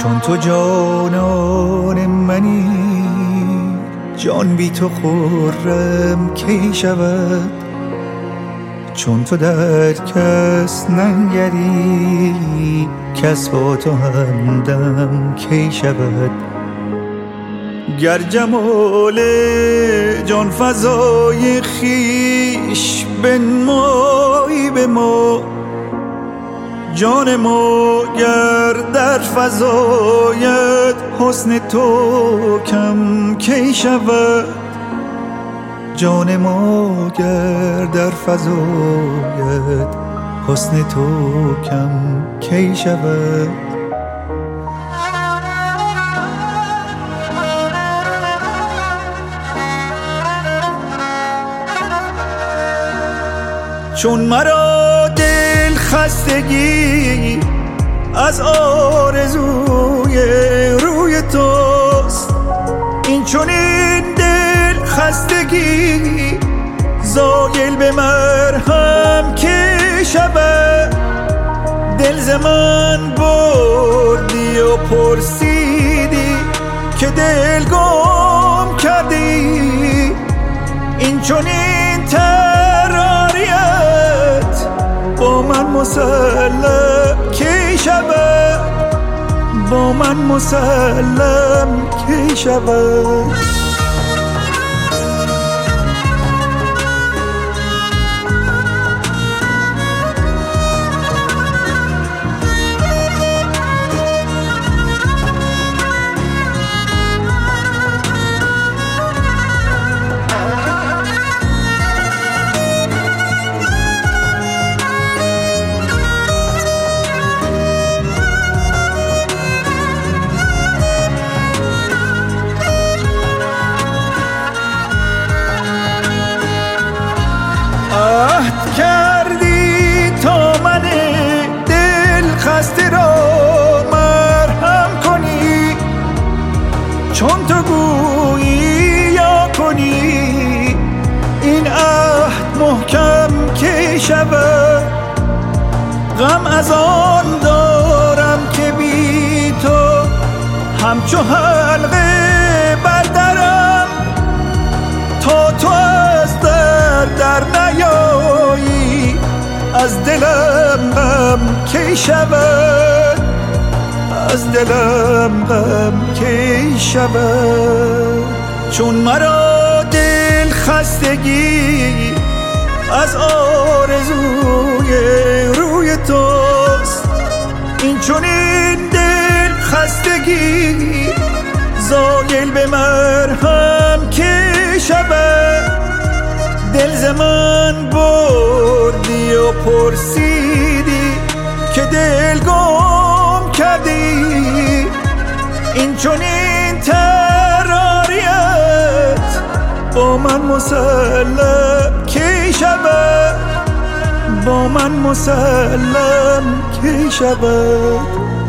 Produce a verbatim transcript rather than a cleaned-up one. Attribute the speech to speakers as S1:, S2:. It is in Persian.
S1: چون تو جانان منی، جان بی تو خرم کی شود؟ چون تو در کس ننگری، کس با تو همدم کی شود؟ گر جمال جان فزای خویش بنمایی به ما، جان ما گر در فزاید حسن تو کم کی شود؟ جان ما گر در فزاید حسن تو کم کی شود؟ چون مرا دل خستگی از آرزوی روی توست، این چون این دل خستگی زایل به مرهم کی شود؟ دل ز من بردی و پرسیدی که دل گم کردی، این چون این تراریت با من مسلم کی شود؟ با من مسلم کی شود؟ عهد کردی تا من دل خسته را مرهم کنی، چون تو گویی یا کنی این عهد محکم کی شود؟ غم از آن دارم که بی تو همچو حلقه بردرم، تا تو از در در نیایی از دلم غم کی شود؟ از دلم غم کی شود؟ چون مرا دل خستگی از آرزوی روی توست، این چون این دل خستگی زایل به مرهم کی شود؟ دل ز من بردی و پرسیدی که دل گم کردی، این چون این تراریت با من مسلم کی شود؟ با من مسلم کی شود؟